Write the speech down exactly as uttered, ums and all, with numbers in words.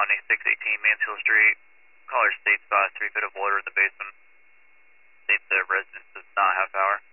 six eighteen Mansfield Street. Caller states about three feet of water in the basement. States the residence does not have power.